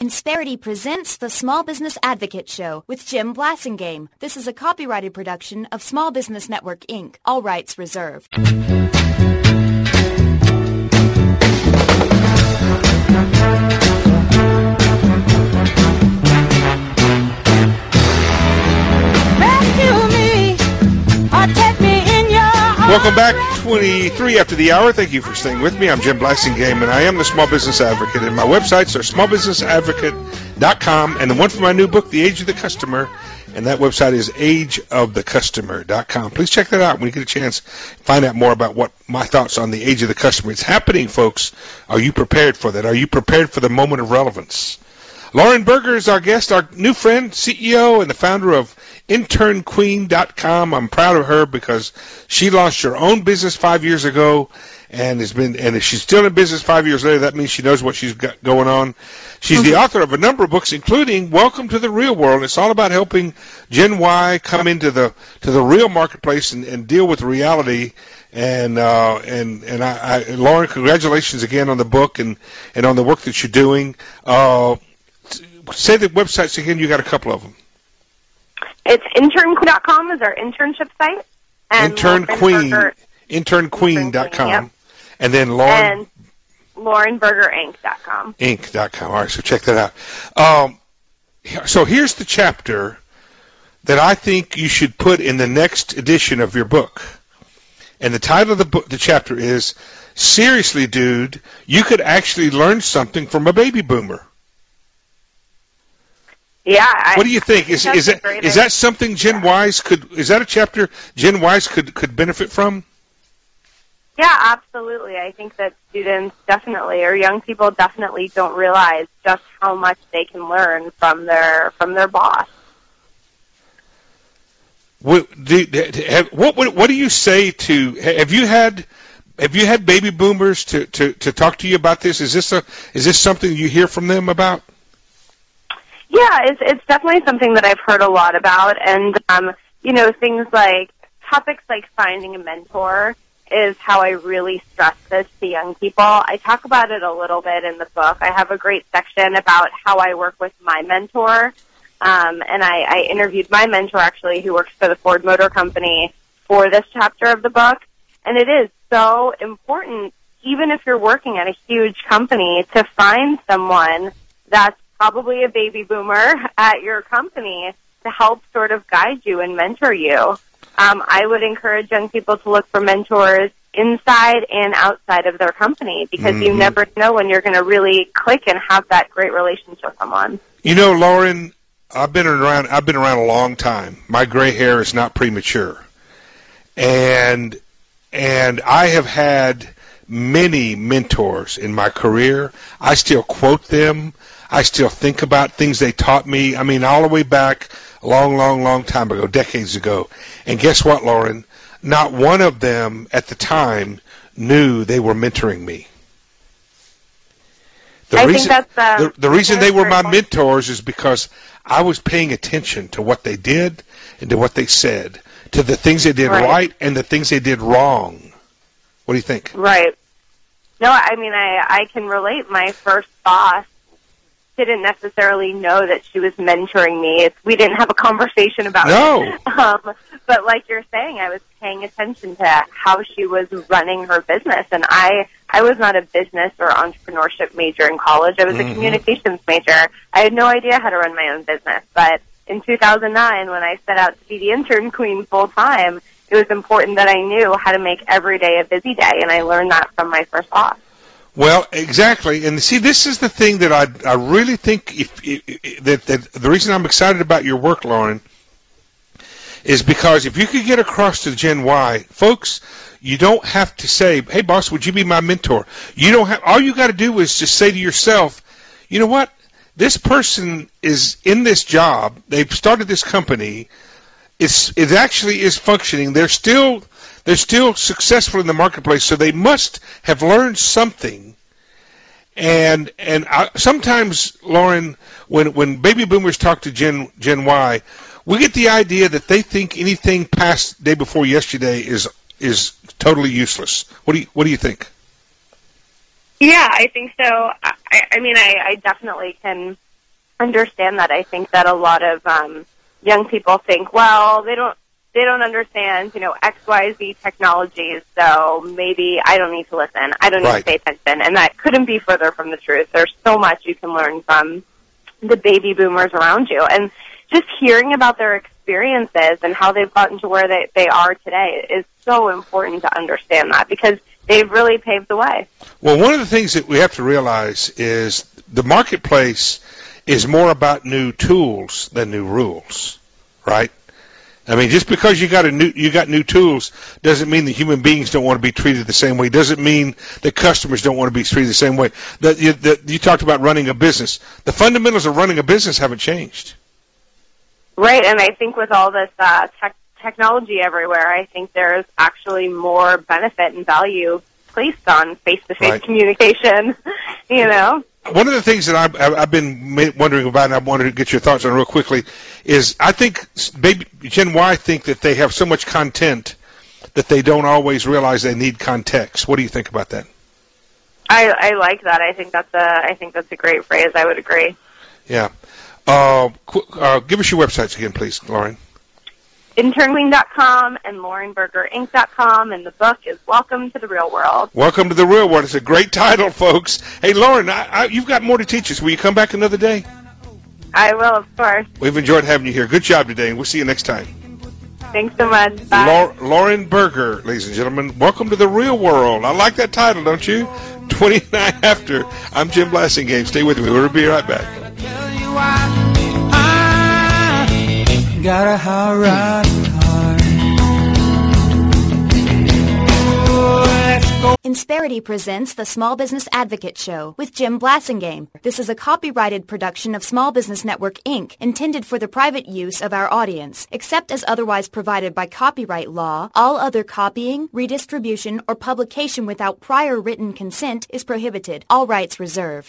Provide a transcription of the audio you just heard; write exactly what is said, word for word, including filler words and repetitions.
Insperity presents the Small Business Advocate Show with Jim Blasingame. This is a copyrighted production of Small Business Network, Incorporated. All rights reserved. Welcome back, twenty-three after the hour. Thank you for staying with me. I'm Jim Blasingame, and I am the Small Business Advocate. And my websites are small business advocate dot com, and the one for my new book, The Age of the Customer, and that website is age of the customer dot com. Please check that out when you get a chance. Find out more about what my thoughts on the age of the customer. It's happening, folks. Are you prepared for that? Are you prepared for the moment of relevance? Lauren Berger is our guest, our new friend, C E O, and the founder of intern queen dot com. I'm proud of her because she launched her own business five years ago and has been, and if she's still in business five years later, that means she knows what she's got going on. She's mm-hmm. the author of a number of books, including Welcome to the Real World. It's all about helping Gen Y come into the to the real marketplace and, and deal with reality. And uh, and and I, I, Lauren, congratulations again on the book and, and on the work that you're doing. Uh, say the websites again. You got a couple of them. It's intern queen dot com is our internship site. And Intern Queen, intern queen dot com. Yep. And then Lauren. And Lauren Berger Inc dot com. Inc dot com. All right, so check that out. Um, so here's the chapter that I think you should put in the next edition of your book. And the title of the book, the chapter is, Seriously, Dude, You Could Actually Learn Something from a Baby Boomer. Yeah. I, what do you think? Is is that is that something Gen Ys could? Is that a chapter Gen Ys could could benefit from? Yeah, absolutely. I think that students definitely, or young people definitely, don't realize just how much they can learn from their from their boss. What do, have, what what do you say to? Have you had have you had baby boomers to, to, to talk to you about this? Is this a is this something you hear from them about? Yeah, it's it's definitely something that I've heard a lot about, and um, you know, things like topics like finding a mentor is how I really stress this to young people. I talk about it a little bit in the book. I have a great section about how I work with my mentor, um, and I, I interviewed my mentor actually, who works for the Ford Motor Company, for this chapter of the book, and it is so important, even if you're working at a huge company, to find someone that's probably a baby boomer at your company to help sort of guide you and mentor you. Um, I would encourage young people to look for mentors inside and outside of their company because mm-hmm. you never know when you're going to really click and have that great relationship with someone. You know, Lauren, I've been around. I've been around a long time. My gray hair is not premature, and and I have had many mentors in my career. I still quote them. I still think about things they taught me. I mean, all the way back a long, long, long time ago, decades ago. And guess what, Lauren? Not one of them at the time knew they were mentoring me. The I reason, think that's, um, the, the reason they were my point. mentors is because I was paying attention to what they did and to what they said, to the things they did right, right and the things they did wrong. What do you think? Right. No, I mean, I, I can relate. My first boss didn't necessarily know that she was mentoring me. It's, we didn't have a conversation about no. it. Um, but like you're saying, I was paying attention to how she was running her business. And I, I was not a business or entrepreneurship major in college. I was mm-hmm. a communications major. I had no idea how to run my own business. But in two thousand nine, when I set out to be the intern queen full time, it was important that I knew how to make every day a busy day. And I learned that from my first boss. Well, exactly, and see, this is the thing that I I really think if, if that that the reason I'm excited about your work, Lauren, is because if you could get across to Gen Y, folks, you don't have to say, "Hey, boss, would you be my mentor?" You don't have. All you got to do is just say to yourself, "You know what? This person is in this job. They've started this company. It's it actually is functioning. They're still." They're still successful in the marketplace, so they must have learned something. And and I, sometimes, Lauren, when when baby boomers talk to Gen Gen Y, we get the idea that they think anything past day before yesterday is is totally useless. What do you what do you think? Yeah, I think so. I, I mean, I, I definitely can understand that. I think that a lot of um, young people think, well, they don't they don't understand, you know, X, Y, Z technologies, so maybe I don't need to listen. I don't need right. to pay attention. And that couldn't be further from the truth. There's so much you can learn from the baby boomers around you. And just hearing about their experiences and how they've gotten to where they, they are today is so important to understand that, because they've really paved the way. Well, one of the things that we have to realize is the marketplace is more about new tools than new rules, right? I mean, just because you got a new you got new tools doesn't mean that human beings don't want to be treated the same way. Doesn't mean that customers don't want to be treated the same way. That you, that you talked about running a business. The fundamentals of running a business haven't changed. Right, and I think with all this uh, tech, technology everywhere, I think there's actually more benefit and value placed on face-to-face right. communication, you know? One of the things that I've, I've been wondering about, and I wanted to get your thoughts on real quickly, is I think baby, Gen Y think that they have so much content that they don't always realize they need context. What do you think about that? I, I like that. I think that's a I think that's a great phrase. I would agree. Yeah. Uh, qu- uh, give us your websites again, please, Lauren. intern queen dot com and lauren berger inc dot com, and the book is Welcome to the Real World. Welcome to the Real World. It's a great title, folks. Hey, Lauren, I, I, you've got more to teach us. Will you come back another day? I will, of course. We've enjoyed having you here. Good job today, and we'll see you next time. Thanks so much. Bye. La- Lauren Berger, ladies and gentlemen. Welcome to the Real World. I like that title, don't you? twenty-nine after. I'm Jim Blassingame. Stay with me. We'll be right back. Got a hard ride hard. Insperity presents the Small Business Advocate Show with Jim Blassingame. This is a copyrighted production of Small Business Network, Incorporated, intended for the private use of our audience. Except as otherwise provided by copyright law, all other copying, redistribution, or publication without prior written consent is prohibited. All rights reserved.